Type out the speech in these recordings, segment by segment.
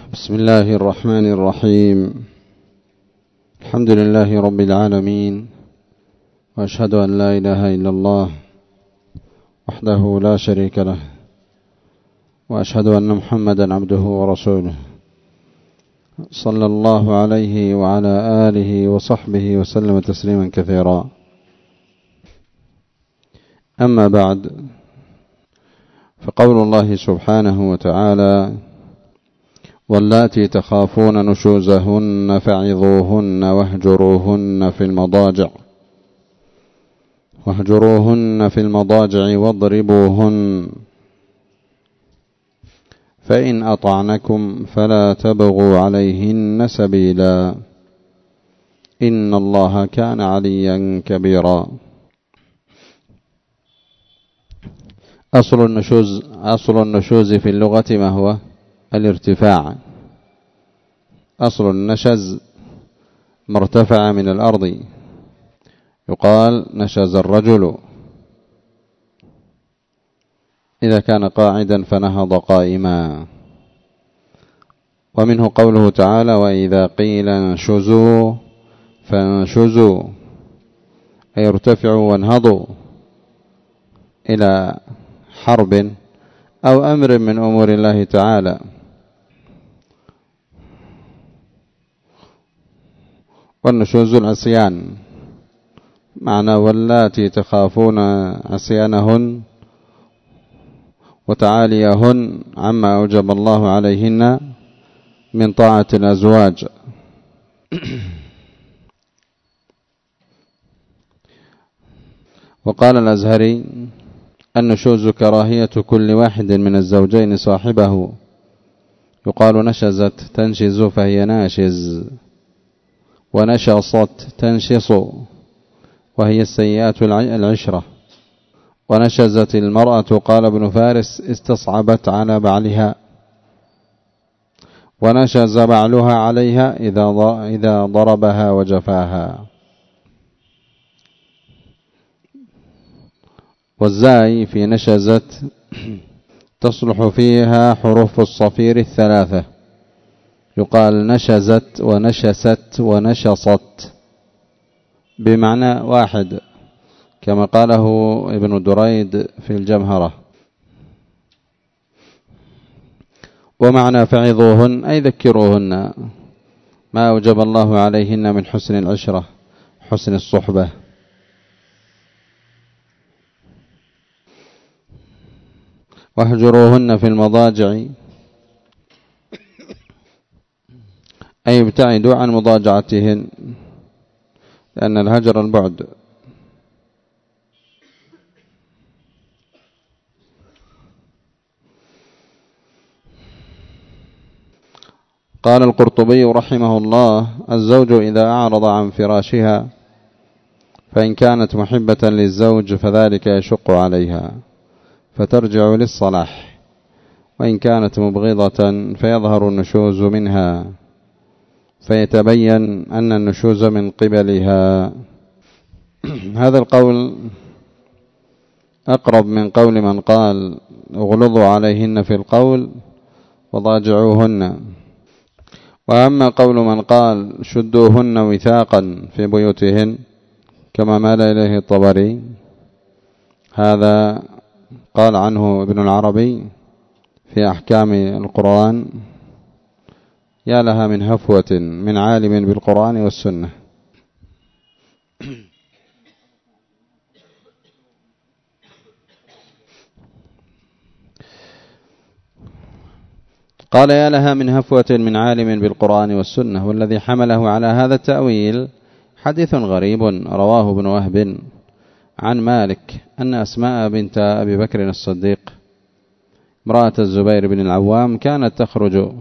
بسم الله الرحمن الرحيم. الحمد لله رب العالمين، وأشهد أن لا إله إلا الله وحده لا شريك له، وأشهد أن محمدا عبده ورسوله، صلى الله عليه وعلى آله وصحبه وسلم تسليما كثيرا. أما بعد، فقول الله سبحانه وتعالى: واللاتي تخافون نشوزهن فعظوهن واهجروهن في المضاجع واضربوهن، فإن أطعنكم فلا تبغوا عليهن سبيلا، إن الله كان عليا كبيرا. أصل النشوز في اللغة ما هو؟ الارتفاع. أصل النشز ما ارتفع من الأرض، يقال نشز الرجل إذا كان قاعدا فنهض قائما. ومنه قوله تعالى: وإذا قيل انشزوا فانشزوا، أي ارتفعوا وانهضوا إلى حرب أو أمر من أمور الله تعالى. والنشوز العصيان، معنى واللاتي تخافون عصيانهن وتعاليهن عما أوجب الله عليهن من طاعة الأزواج. وقال الأزهري: النشوز كراهية كل واحد من الزوجين صاحبه، يقال نشزت تنشز فهي ناشز، ونشصت تنشص وهي السيئات العشرة، ونشزت المرأة قال ابن فارس استصعبت على بعلها، ونشز بعلها عليها إذا ضربها وجفاها. والزاي في نشزت تصلح فيها حروف الصفير الثلاثة، يقال نشزت ونشست ونشصت بمعنى واحد، كما قاله ابن دريد في الجمهرة. ومعنى فعظوهن أي ذكروهن ما أوجب الله عليهن من حسن العشرة، حسن الصحبة. واهجروهن في المضاجع أي ابتعدوا عن مضاجعتهن، لأن الهجر البعد. قال القرطبي رحمه الله: الزوج إذا أعرض عن فراشها فإن كانت محبة للزوج فذلك يشق عليها فترجع للصلاح، وإن كانت مبغضة فيظهر النشوز منها فيتبين أن النشوز من قبلها. هذا القول أقرب من قول من قال: اغلظوا عليهن في القول وضاجعوهن. وأما قول من قال: شدوهن وثاقا في بيوتهن، كما مال إليه الطبري، هذا قال عنه ابن العربي في أحكام القرآن: يا لها من هفوة من عالم بالقرآن والسنة. قال: يا لها من هفوة من عالم بالقرآن والسنة. والذي حمله على هذا التأويل حديث غريب رواه ابن وهب عن مالك أن أسماء بنت أبي بكر الصديق امرأة الزبير بن العوام كانت تخرج،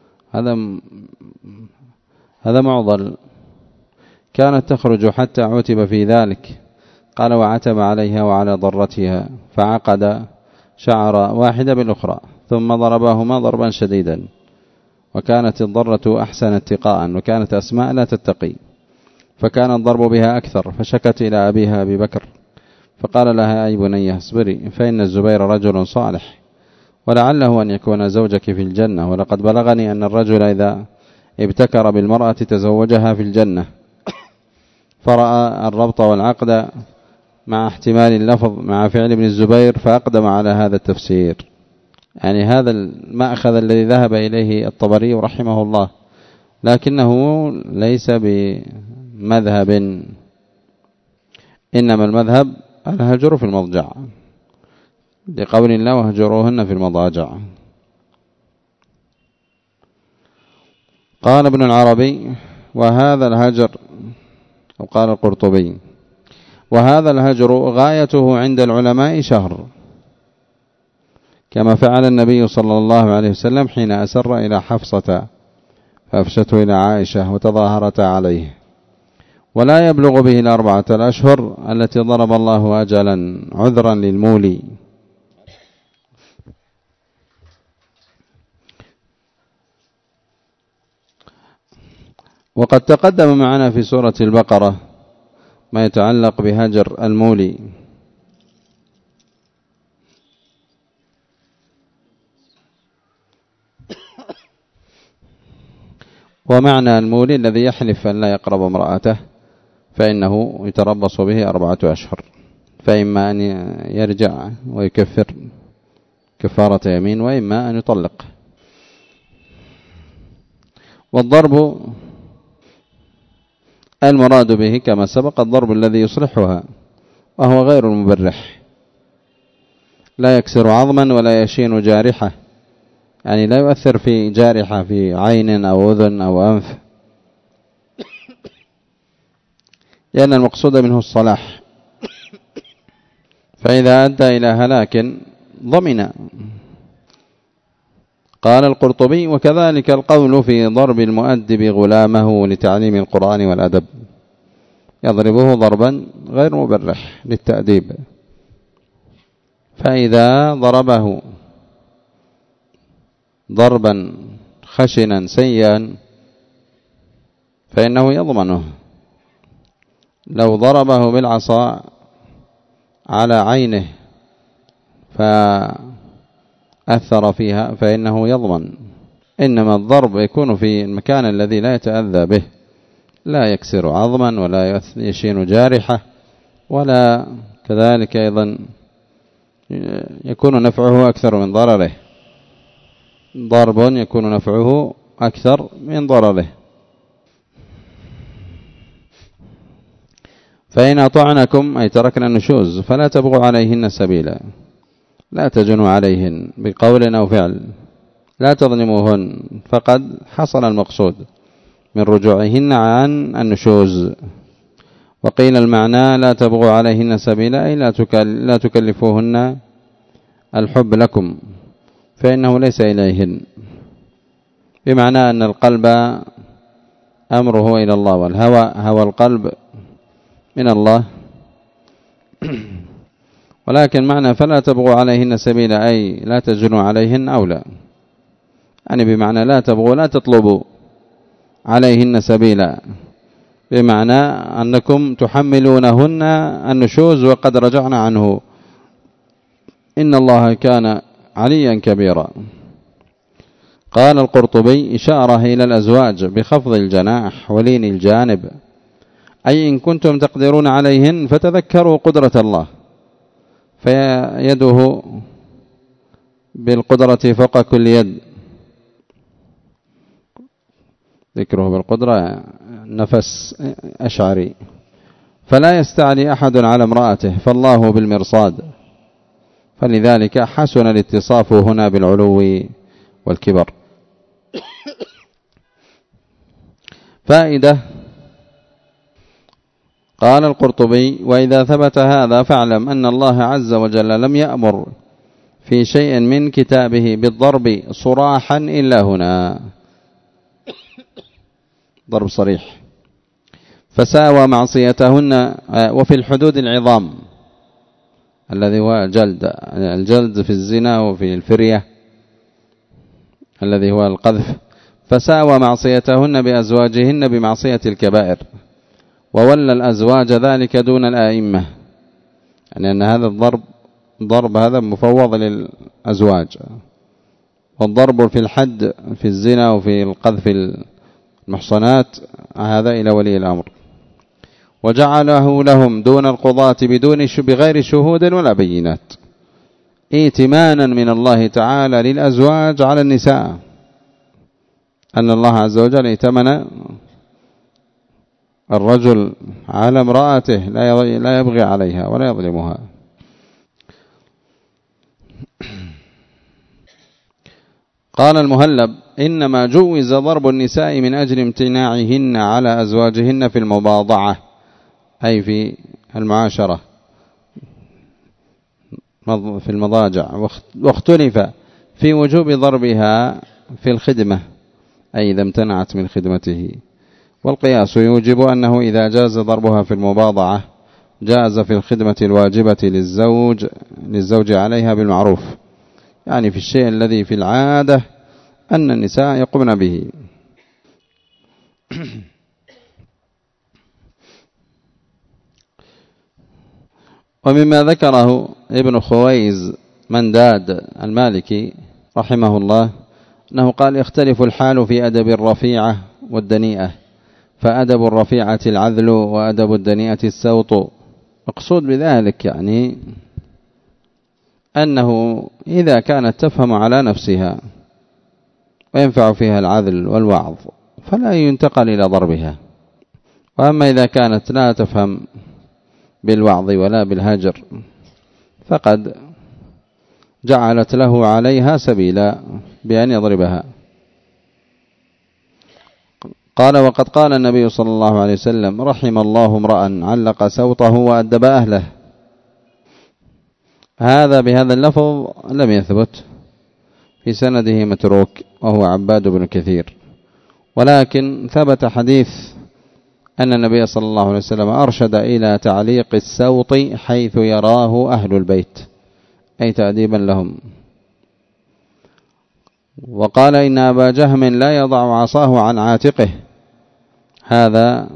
هذا معضل، كانت تخرج حتى عتب في ذلك. قال: وعتب عليها وعلى ضرتها فعقد شعر واحدة بالأخرى ثم ضرباهما ضربا شديدا، وكانت الضرة أحسن اتقاء، وكانت أسماء لا تتقي، فكان الضرب بها أكثر، فشكت إلى أبيها أبي بكر فقال لها: أي بنية اصبري، فإن الزبير رجل صالح ولعله أن يكون زوجك في الجنة. ولقد بلغني أن الرجل إذا ابتكر بالمرأة تزوجها في الجنة، فرأى الربط والعقد مع احتمال اللفظ مع فعل ابن الزبير فأقدم على هذا التفسير. يعني هذا المأخذ الذي ذهب إليه الطبري رحمه الله، لكنه ليس بمذهب، إنما المذهب الهجر في المضجع، لقول الله وهجروهن في المضاجع. قال ابن العربي وهذا الهجر، أو قال القرطبي وهذا الهجر غايته عند العلماء شهر، كما فعل النبي صلى الله عليه وسلم حين أسر إلى حفصة فأفشته إلى عائشة وتظاهرت عليه، ولا يبلغ به 4 الأشهر التي ضرب الله أجلا عذرا للمولي. وقد تقدم معنا في سورة البقرة ما يتعلق بهجر المولي. ومعنى المولي الذي يحلف أن لا يقرب امرأته فإنه يتربص به 4 أشهر، فإما أن يرجع ويكفر كفارة يمين، وإما أن يطلق. والضرب المراد به كما سبق الضرب الذي يصلحها، وهو غير المبرح، لا يكسر عظما ولا يشين جارحة، يعني لا يؤثر في جارحة في عين أو أذن أو أنف، لأن المقصود منه الصلاح، فإذا أدى إلى هلاك ضمن. قال القرطبي وكذلك القول في ضرب المؤدب غلامه لتعليم القرآن والأدب، يضربه ضربا غير مبرح للتأديب، فإذا ضربه ضربا خشنا سيئا فإنه يضمنه. لو ضربه بالعصا على عينه فأثر فيها فإنه يضمن، إنما الضرب يكون في المكان الذي لا يتأذى به، لا يكسر عظما ولا يشين جارحة، ولا كذلك أيضا يكون نفعه أكثر من ضرره، ضرب يكون نفعه أكثر من ضرره. فإن أطعنكم أي تركنا النشوز فلا تبغوا عليهن سبيلا، لا تجنوا عليهن بقول أو فعل، لا تظلموهن، فقد حصل المقصود من رجوعهن عن النشوز. وقيل المعنى لا تبغوا عليهن سبيلا أي لا تكلفوهن الحب لكم، فإنه ليس إليهن، بمعنى أن القلب أمره إلى الله، والهوى هوى القلب من الله. ولكن معنى فلا تبغوا عليهن سبيلا أي لا تجنوا عليهن أولى، يعني بمعنى لا تبغوا لا تطلبوا عليهن سبيلا، بمعنى أنكم تحملونهن النشوز وقد رجعنا عنه، إن الله كان عليا كبيرا. قال القرطبي إشارة إلى الأزواج بخفض الجناح ولين الجانب، أي إن كنتم تقدرون عليهن فتذكروا قدرة الله، فيده بالقدرة فوق كل يد، ذكره بالقدرة نفس أشعري، فلا يستعلي أحد على امرأته فالله بالمرصاد، فلذلك حسن الاتصاف هنا بالعلو والكبر. فائدة. قال القرطبي وإذا ثبت هذا فاعلم أن الله عز وجل لم يأمر في شيء من كتابه بالضرب صراحا إلا هنا، ضرب صريح، فساوى معصيتهن. وفي الحدود العظام الذي هو الجلد في الزنا، وفي الفرية الذي هو القذف، فساوى معصيتهن بأزواجهن بمعصية الكبائر، وولى الأزواج ذلك دون الآئمة، يعني أن هذا الضرب هذا مفوض للأزواج والضرب في الحد في الزنا وفي القذف المحصنات هذا إلى ولي الأمر، وجعله لهم دون القضاة بغير شهود ولا بينات، ائتمانا من الله تعالى للأزواج على النساء، أن الله عز وجل ائتمن الرجل على امرأته لا يبغي عليها ولا يظلمها. قال المهلب: إنما جوز ضرب النساء من أجل امتناعهن على أزواجهن في المباضعة، أي في المعاشرة في المضاجع، واختلف في وجوب ضربها في الخدمة، أي إذا امتنعت من خدمته، والقياس يوجب أنه إذا جاز ضربها في المباضعة جاز في الخدمة الواجبة للزوج عليها بالمعروف، يعني في الشيء الذي في العادة أن النساء يقومن به. ومما ذكره ابن خويز منداد المالكي رحمه الله أنه قال: يختلف الحال في أدب الرفيعة والدنيئة، فأدب الرفيعة العذل وأدب الدنيئة السوط. مقصود بذلك يعني أنه إذا كانت تفهم على نفسها وينفع فيها العذل والوعظ فلا ينتقل إلى ضربها، وأما إذا كانت لا تفهم بالوعظ ولا بالهجر فقد جعلت له عليها سبيلا بأن يضربها. قال: وقد قال النبي صلى الله عليه وسلم: رحم الله امرأ علق سوطه وأدب أهله. هذا بهذا اللفظ لم يثبت، في سنده متروك وهو عباد بن كثير، ولكن ثبت حديث أن النبي صلى الله عليه وسلم أرشد إلى تعليق السوط حيث يراه أهل البيت، أي تأديبا لهم. وقال: إن أبا جهم لا يضع عصاه عن عاتقه. هذا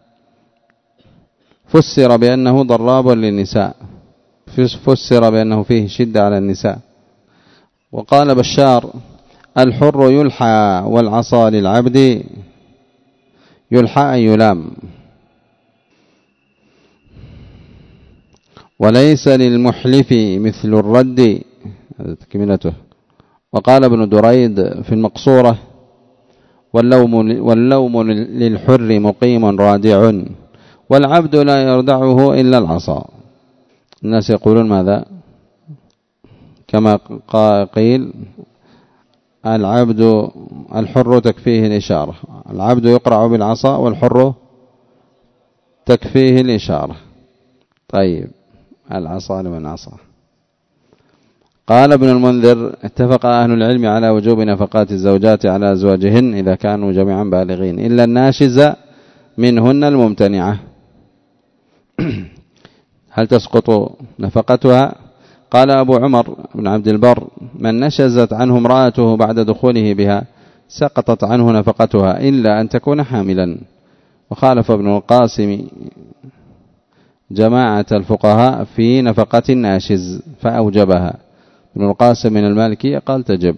فسر بأنه ضراب للنساء، فسر بأنه فيه شدة على النساء. وقال بشار: الحر يلحى والعصا للعبد، يلحى أن يلام، وليس للمحلف مثل الرد. هذا تكملته. وقال ابن دريد في المقصورة: واللوم للحر مقيم رادع، والعبد لا يردعه إلا العصا. الناس يقولون ماذا؟ كما قيل: الحر تكفيه الإشارة، العبد يقرع بالعصا والحر تكفيه الإشارة. طيب، العصا لمن عصا. قال ابن المنذر: اتفق أهل العلم على وجوب نفقات الزوجات على أزواجهن إذا كانوا جميعا بالغين إلا الناشز منهن الممتنعة. هل تسقط نفقتها؟ قال أبو عمر بن عبد البر: من نشزت عنه امرأته بعد دخوله بها سقطت عنه نفقتها إلا أن تكون حاملا. وخالف ابن القاسم جماعة الفقهاء في نفقة الناشز فأوجبها. ابن القاسم من المالكية قال تجب،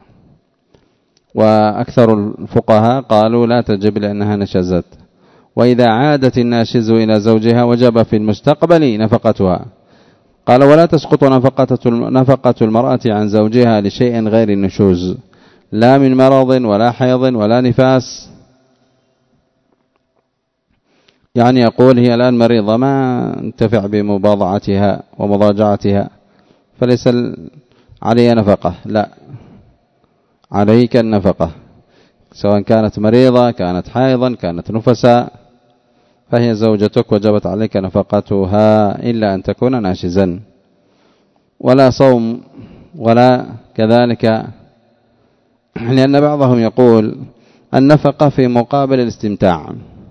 وأكثر الفقهاء قالوا لا تجب لأنها نشزت. وإذا عادت الناشز إلى زوجها وجب في المستقبل نفقتها. قال: ولا تسقط نفقة المرأة عن زوجها لشيء غير النشوز، لا من مرض ولا حيض ولا نفاس. يعني يقول هي الآن مريضة ما انتفع بمباضعتها ومضاجعتها فليس عليها نفقة، لا، عليك النفقة سواء كانت مريضة كانت حائضا كانت نفسا، فهي زوجتك وجبت عليك نفقتها إلا أن تكون ناشزا. ولا صوم ولا كذلك، لأن بعضهم يقول النفقة في مقابل الاستمتاع.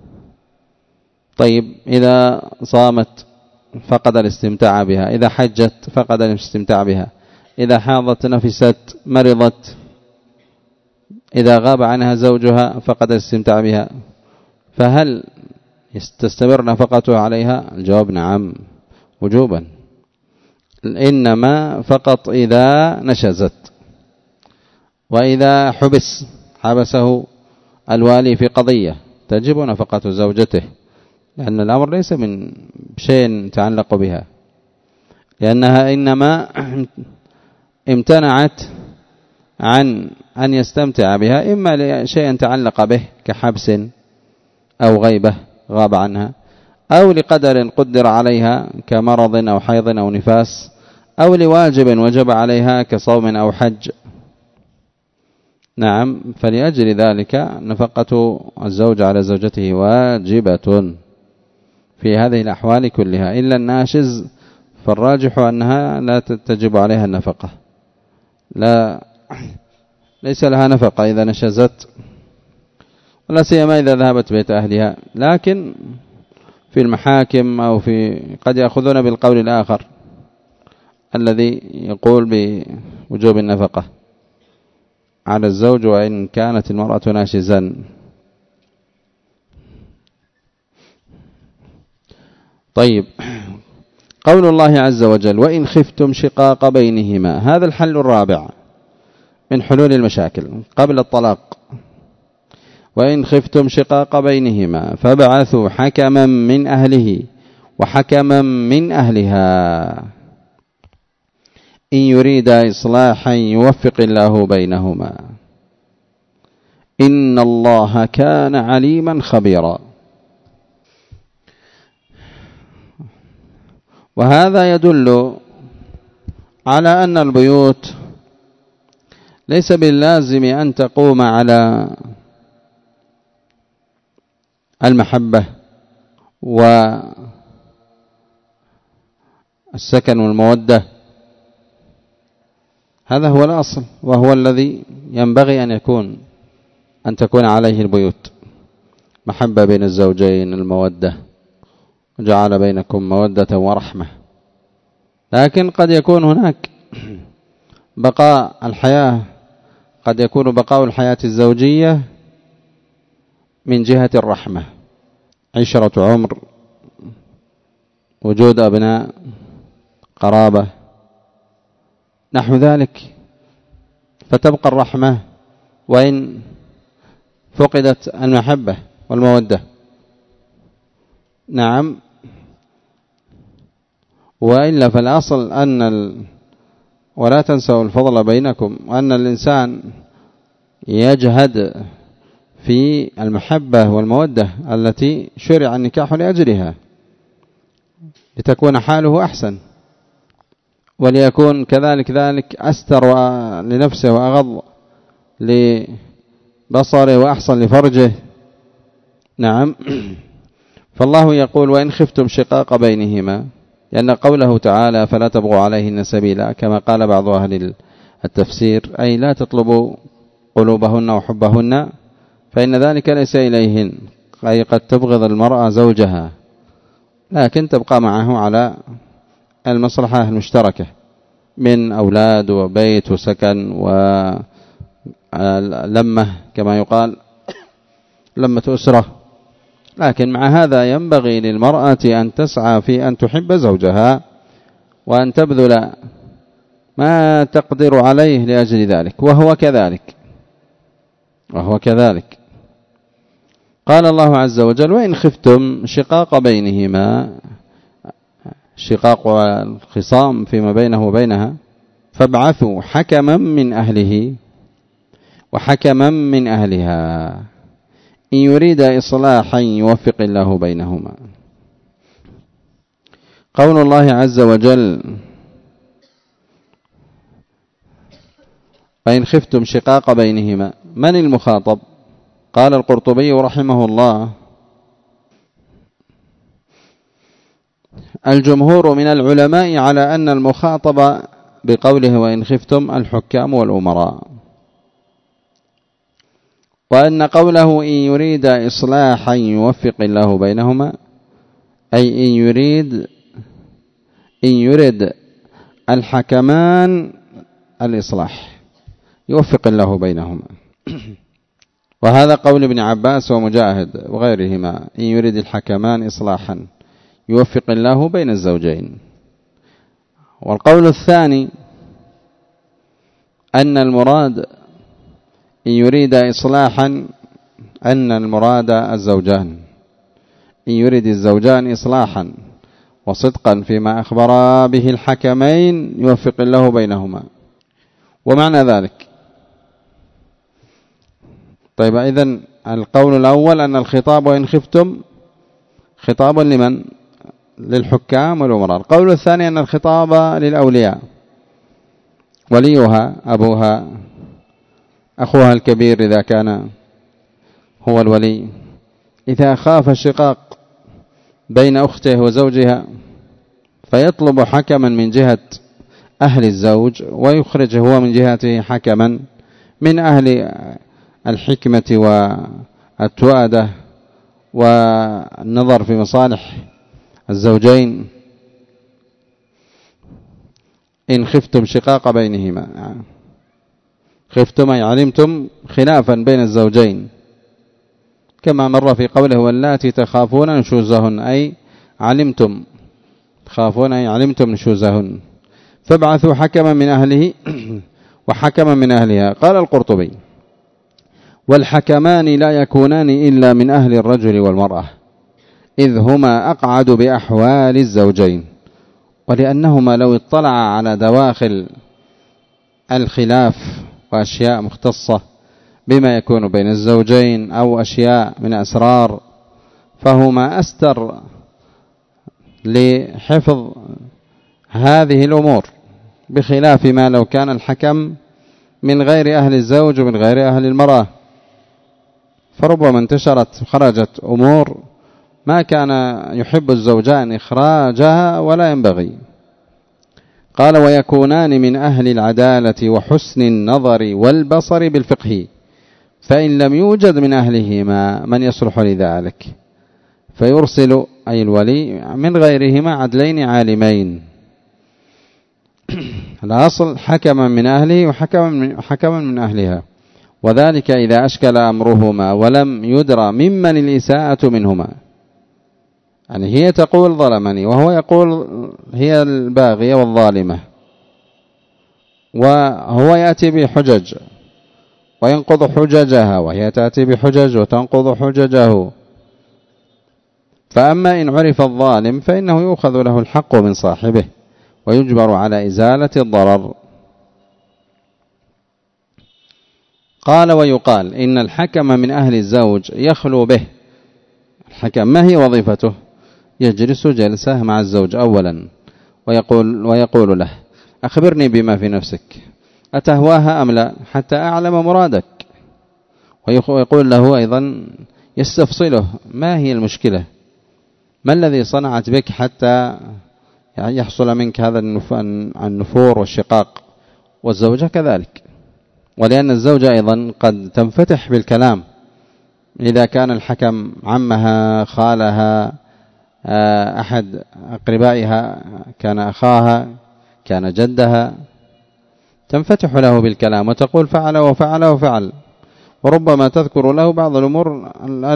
طيب، إذا صامت فقد الاستمتاع بها، إذا حجت فقد الاستمتاع بها، إذا حاضت نفست مرضت، إذا غاب عنها زوجها فقد الاستمتاع بها، فهل تستمر نفقتها عليها؟ الجواب نعم وجوبا، إنما فقط إذا نشزت. وإذا حبسه الوالي في قضية تجب نفقة زوجته، لأن الأمر ليس من شيء يتعلق بها، لأنها إنما امتنعت عن أن يستمتع بها، إما لشيء تعلق به كحبس أو غيبة غاب عنها، أو لقدر قدر عليها كمرض أو حيض أو نفاس، أو لواجب وجب عليها كصوم أو حج. نعم، فلأجل ذلك نفقة الزوج على زوجته واجبة في هذه الأحوال كلها، إلا الناشز فالراجح أنها لا تجب عليها النفقة، ليس لها نفقة إذا نشزت، ولا سيما إذا ذهبت بيت أهلها. لكن في المحاكم أو قد يأخذون بالقول الآخر الذي يقول بوجوب النفقة على الزوج وإن كانت المرأة ناشزا. طيب، قول الله عز وجل: وإن خفتم شقاق بينهما، هذا الحل الرابع من حلول المشاكل قبل الطلاق. وإن خفتم شقاق بينهما فابعثوا حكما من أهله وحكما من أهلها إن يريد إصلاحا يوفق الله بينهما إن الله كان عليما خبيرا. وهذا يدل على أن البيوت ليس باللازم أن تقوم على المحبة والسكن والمودة، هذا هو الأصل وهو الذي ينبغي أن تكون عليه البيوت، محبة بين الزوجين، المودة، وجعل بينكم مودة ورحمة. لكن قد يكون هناك بقاء الحياة، قد يكون بقاء الحياة الزوجية من جهة الرحمة، عشرة عمر، وجود أبناء، قرابة، نحو ذلك، فتبقى الرحمة وإن فقدت المحبة والمودة. نعم، وإلا فالأصل ولا تنسوا الفضل بينكم، وأن الإنسان يجهد في المحبة والمودة التي شرع النكاح لأجلها، لتكون حاله أحسن، وليكون كذلك أستر لنفسه وأغض لبصره وأحسن لفرجه. نعم، فالله يقول: وإن خفتم شقاق بينهما، لأن قوله تعالى: فلا تبغوا عليهن سبيلا، كما قال بعض أهل التفسير، أي لا تطلبوا قلوبهن وحبهن، فإن ذلك ليس إليهن، أي قد تبغض المرأة زوجها لكن تبقى معه على المصلحة المشتركة من أولاد وبيت وسكن ولمة، كما يقال لمة أسرة. لكن مع هذا ينبغي للمرأة أن تسعى في أن تحب زوجها وأن تبذل ما تقدر عليه لأجل ذلك، وهو كذلك. قال الله عز وجل: وإن خفتم شقاق بينهما، شقاق والخصام فيما بينه وبينها، فابعثوا حكما من أهله وحكما من أهلها إن يريد إصلاحا يوفق الله بينهما. قول الله عز وجل: وإن خفتم شقاق بينهما، من المخاطب؟ قال القرطبي رحمه الله: الجمهور من العلماء على أن المخاطب بقوله وإن خفتم الحكام والأمراء، وأن قوله إن يريد إصلاحا يوفق الله بينهما، أي إن يريد الحكمان الإصلاح يوفق الله بينهما. وهذا قول ابن عباس ومجاهد وغيرهما: إن يريد الحكمان إصلاحا يوفق الله بين الزوجين. والقول الثاني أن المراد إن يريد إصلاحا أن المراد الزوجان، إن يريد الزوجان إصلاحا وصدقا فيما أخبر به الحكمين يوفق الله بينهما. ومعنى ذلك طيب إذن القول الأول أن الخطاب وإن خفتم خطاب لمن؟ للحكام والأمراء. القول الثاني أن الخطاب للأولياء، وليها أبوها، أخوها الكبير إذا كان هو الولي، إذا خاف الشقاق بين أخته وزوجها فيطلب حكما من جهة أهل الزوج ويخرج هو من جهته حكما من أهل الحكمة والتؤدة والنظر في مصالح الزوجين إن خفتم شقاق بينهما. خفتم أي علمتم خلافا بين الزوجين، كما مر في قوله واللاتي تخافون نشوزهن، أي علمتم، تخافون أي علمتم نشوزهن، فابعثوا حكما من أهله وحكما من أهلها. قال القرطبي والحكمان لا يكونان إلا من أهل الرجل والمرأة إذ هما أقعد بأحوال الزوجين، ولأنهما لو اطلع على دواخل الخلاف وأشياء مختصة بما يكون بين الزوجين أو أشياء من أسرار فهما أستر لحفظ هذه الأمور، بخلاف ما لو كان الحكم من غير أهل الزوج ومن غير أهل المرأة، فربما انتشرت خرجت أمور ما كان يحب الزوجان إخراجها ولا ينبغي. قال ويكونان من أهل العدالة وحسن النظر والبصر بالفقه، فإن لم يوجد من أهلهما من يصلح لذلك فيرسل أي الولي من غيرهما عدلين عالمين. الأصل حكما من أهله وحكما من أهلها، وذلك إذا أشكل أمرهما ولم يدرى ممن الإساءة منهما. يعني هي تقول ظلمني وهو يقول هي الباغية والظالمة، وهو يأتي بحجج وينقض حججها وهي تأتي بحجج وتنقض حججه. فأما إن عرف الظالم فإنه يؤخذ له الحق من صاحبه ويجبر على إزالة الضرر. قال ويقال إن الحكم من أهل الزوج يخلو به. الحكم ما هي وظيفته؟ يجلس جلسة مع الزوج أولا ويقول له أخبرني بما في نفسك، أتهواها أم لا، حتى أعلم مرادك. ويقول له أيضا يستفصله ما هي المشكلة، ما الذي صنعت بك حتى يحصل منك هذا النفور والشقاق. والزوجة كذلك، ولأن الزوجة أيضا قد تنفتح بالكلام إذا كان الحكم عمها خالها أحد أقربائها، كان أخاها، كان جدها، تنفتح له بالكلام وتقول فعل وفعل وفعل، وربما تذكر له بعض الأمور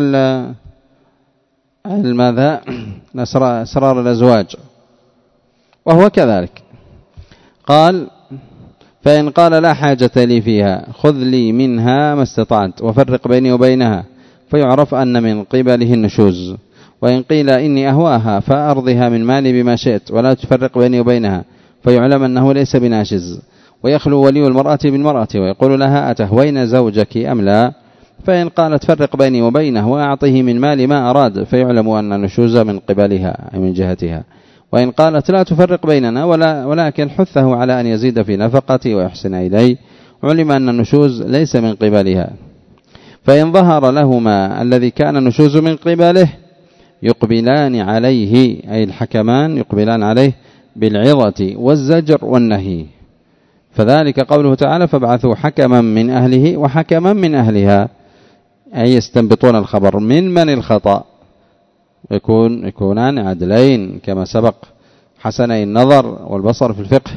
ماذا أسرار الأزواج، وهو كذلك. قال فإن قال لا حاجة لي فيها خذ لي منها ما استطعت وفرق بيني وبينها، فيعرف أن من قبله النشوز. وإن قيل إني أهواها فأرضها من مالي بما شئت ولا تفرق بيني وبينها، فيعلم أنه ليس بناشز. ويخلو ولي المرأة بالمرأة ويقول لها أتهوين زوجك أم لا، فإن قالت فرق بيني وبينه وأعطيه من مالي ما أراد، فيعلم أن النشوز من قبلها أي من جهتها. وإن قالت لا تفرق بيننا ولكن حثه على أن يزيد في نفقتي ويحسن إلي، علم أن النشوز ليس من قبلها. فإن ظهر لهما الذي كان النشوز من قبله يقبلان عليه، أي الحكمان يقبلان عليه بالعظة والزجر والنهي. فذلك قوله تعالى فابعثوا حكما من أهله وحكما من أهلها، أي يستنبطون الخبر من الخطأ، يكونان عدلين كما سبق، حسني النظر والبصر في الفقه.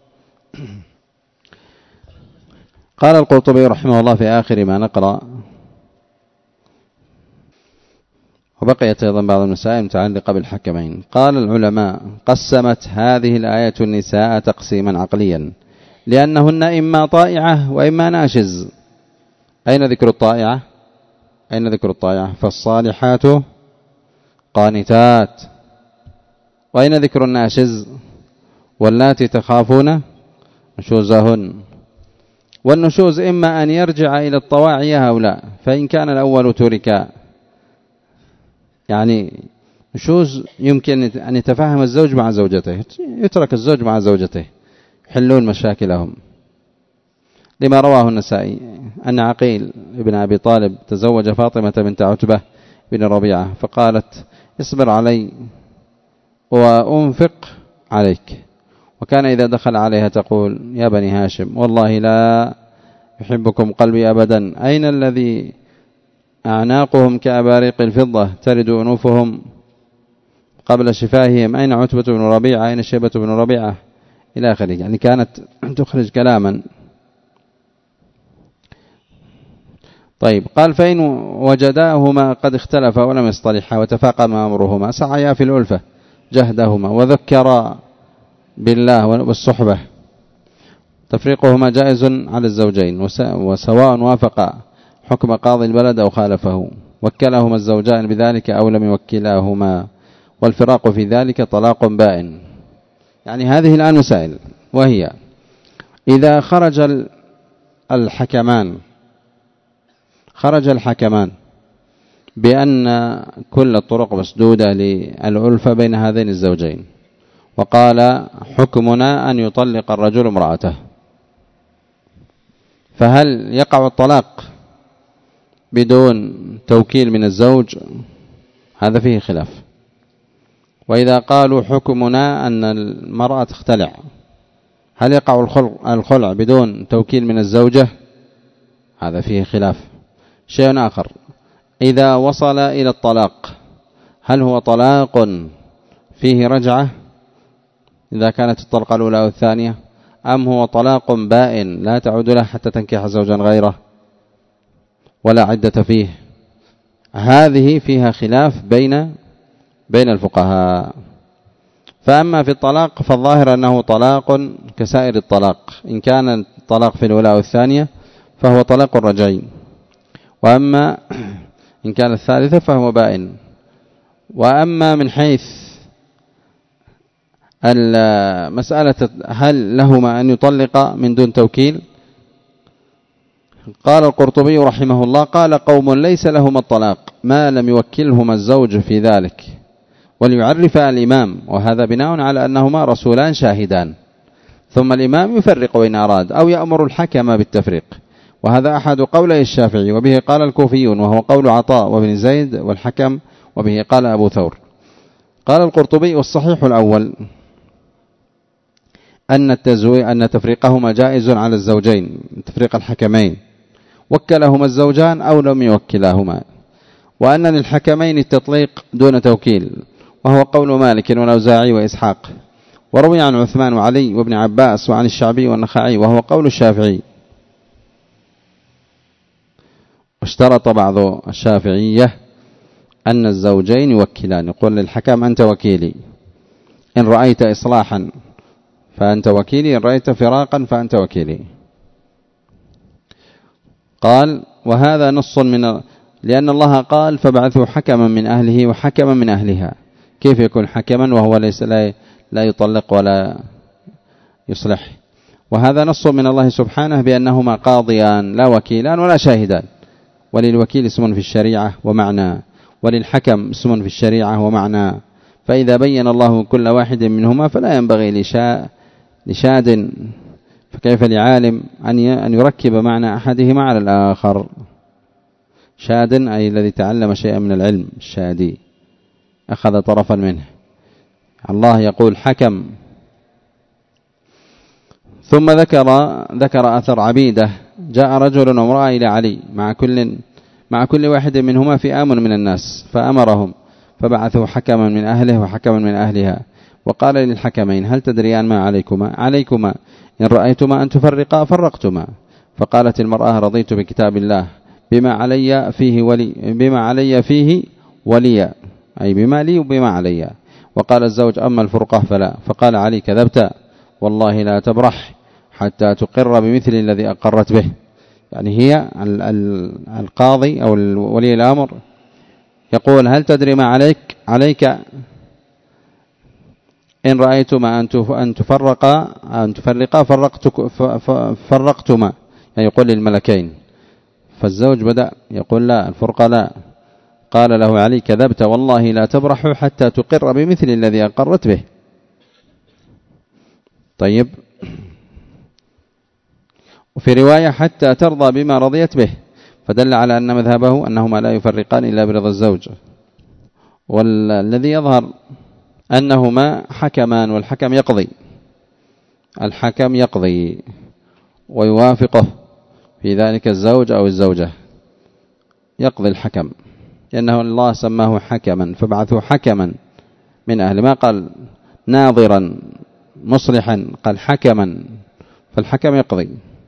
قال القرطبي رحمه الله في آخر ما نقرأ وبقيت أيضا بعض المسائل المتعلقة بالحكمين. قال العلماء قسمت هذه الآية النساء تقسيما عقليا، لأنهن إما طائعة وإما ناشز، أين ذكر الطائعة؟ أين ذكر الطائعة؟ فالصالحات قانتات. وأين ذكر الناشز؟ واللاتي تخافون نشوزهن. والنشوز إما أن يرجع إلى الطواعية أو لا، فإن كان الأول ترك، يعني نشوز يمكن أن يتفاهم الزوج مع زوجته، يترك الزوج مع زوجته يحلون مشاكلهم، لما رواه النسائي أن عقيل ابن أبي طالب تزوج فاطمة بنت عتبة بن ربيعة، فقالت اصبر علي وأنفق عليك، وكان إذا دخل عليها تقول يا بني هاشم والله لا يحبكم قلبي أبدا، أين الذي أعناقهم كأباريق الفضة ترد أنوفهم قبل شفاههم، أين عتبة بن ربيعة، أين شيبة بن ربيعة، إلى آخره. يعني كانت تخرج كلاما. طيب، قال فإن وجداهما قد اختلفا ولم يصطلحا وتفاقما أمرهما سعيا في الألفة جهدهما وذكرا بالله والصحبة، تفريقهما جائز على الزوجين، وسواء وافق حكم قاضي البلد أو خالفه، وكلهما الزوجان بذلك أو لم يوكلاهما، والفراق في ذلك طلاق بائن. يعني هذه الآن مسائل، وهي إذا خرج الحكمان بأن كل الطرق مسدودة للألفة بين هذين الزوجين، وقال حكمنا أن يطلق الرجل امرأته، فهل يقع الطلاق بدون توكيل من الزوج؟ هذا فيه خلاف. وإذا قالوا حكمنا أن المرأة تختلع، هل يقع الخلع بدون توكيل من الزوجة؟ هذا فيه خلاف. شيء آخر، إذا وصل إلى الطلاق هل هو طلاق فيه رجعة إذا كانت الطلقة الأولى أو الثانية، أم هو طلاق بائن لا تعود له حتى تنكح زوجا غيره ولا عدة فيه؟ هذه فيها خلاف بين الفقهاء. فأما في الطلاق فالظاهر أنه طلاق كسائر الطلاق، إن كان الطلاق في الأولى أو الثانية فهو طلاق رجعي، وأما إن كان الثالثة فهو بائن. وأما من حيث المسألة هل لهما أن يطلق من دون توكيل، قال القرطبي رحمه الله قال قوم ليس لهما الطلاق ما لم يوكلهما الزوج في ذلك وليعرف الإمام، وهذا بناء على أنهما رسولان شاهدان، ثم الإمام يفرق وإن أراد أو يأمر الحكم بالتفريق، وهذا أحد قولي الشافعي، وبه قال الكوفيون، وهو قول عطاء وابن زيد والحكم، وبه قال أبو ثور. قال القرطبي والصحيح الأول أن تفريقهما جائز على الزوجين، تفريق الحكمين، وكلهما الزوجان أو لم يوكلاهما، وأن للحكمين التطليق دون توكيل، وهو قول مالك والأوزاعي وإسحاق، وروي عن عثمان وعلي وابن عباس وعن الشعبي والنخعي، وهو قول الشافعي. واشترط بعض الشافعية أن الزوجين يوكلان، يقول للحكم أنت وكيلي، إن رأيت إصلاحا فأنت وكيلي، إن رأيت فراقا فأنت وكيلي. قال وهذا نص لأن الله قال فبعثوا حكما من أهله وحكما من أهلها، كيف يكون حكما وهو ليس لا يطلق ولا يصلح؟ وهذا نص من الله سبحانه بأنهما قاضيان لا وكيلان ولا شاهدان، وللوكيل اسم في الشريعة ومعنى، وللحكم اسم في الشريعة ومعنى، فإذا بين الله كل واحد منهما فلا ينبغي لشاد فكيف لعالم أن يركب معنى أحدهما على الآخر. شاد أي الذي تعلم شيئا من العلم، الشادي أخذ طرفا منه. الله يقول حكم. ثم ذكر أثر عبيدة، جاء رجل وامرأة إلى علي مع كل واحد منهما فئام من الناس، فأمرهم فبعثوا حكما من أهله وحكما من أهلها، وقال للحكمين هل تدريان ما عليكما إن رأيتما أن تفرقا فرقتما. فقالت المرأة رضيت بكتاب الله بما علي فيه ولي، أي بما لي وبما علي. وقال الزوج أما الفرقة فلا. فقال علي كذبت والله لا تبرح حتى تقر بمثل الذي أقرت به، يعني هي القاضي أو ولي الأمر يقول هل تدري ما عليك إن رأيتما أن تفرقا فرقتما، يعني يقول للملكين. فالزوج بدأ يقول لا، الفرقة لا. قال له علي كذبت والله لا تبرح حتى تقر بمثل الذي أقرت به. طيب، وفي رواية حتى ترضى بما رضيت به، فدل على أن مذهبه أنهما لا يفرقان إلا برضا الزوج. والذي يظهر أنهما حكمان، والحكم يقضي، الحكم يقضي ويوافقه في ذلك الزوج أو الزوجة، يقضي الحكم، لأنه الله سماه حكما، فبعثوا حكما من أهل، ما قال ناظرا مصلحا، قال حكما، فالحكم يقضي.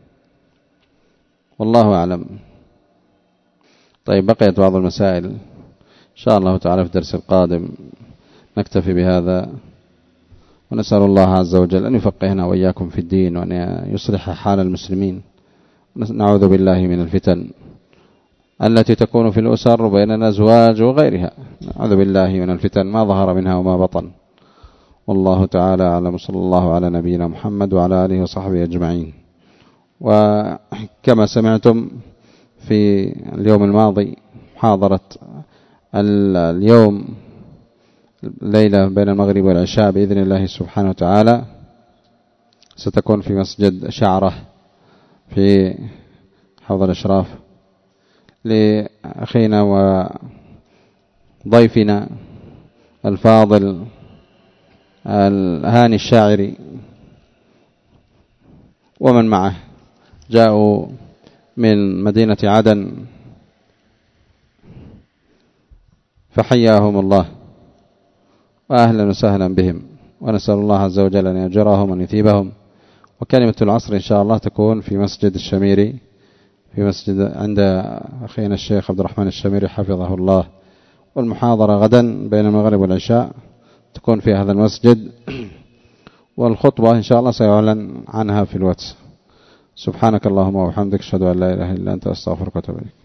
والله أعلم. طيب، بقيت بعض المسائل إن شاء الله تعالى في الدرس القادم. نكتفي بهذا، ونسأل الله عز وجل أن يفقهنا وإياكم في الدين، وأن يصلح حال المسلمين. نعوذ بالله من الفتن التي تكون في الأسر بين الأزواج وغيرها، نعوذ بالله من الفتن ما ظهر منها وما بطن. والله تعالى أعلم، صلى الله على نبينا محمد وعلى آله وصحبه أجمعين. وكما سمعتم في اليوم الماضي محاضرة اليوم ليلة بين المغرب والعشاء بإذن الله سبحانه وتعالى ستكون في مسجد شعرة في حوض الأشراف لأخينا وضيفنا الفاضل الهاني الشاعري ومن معه، جاءوا من مدينة عدن، فحياهم الله وأهلا وسهلا بهم، ونسأل الله عز وجل أن يأجرهم وأن يثيبهم. وكلمة العصر إن شاء الله تكون في مسجد الشميري، في مسجد عند أخينا الشيخ عبد الرحمن الشميري حفظه الله. والمحاضرة غدا بين المغرب والعشاء تكون في هذا المسجد، والخطبة إن شاء الله سيعلن عنها في الواتس. سبحانك اللهم وبحمدك، أشهد أن لا إله إلا أنت، أستغفرك وأتوب إليك.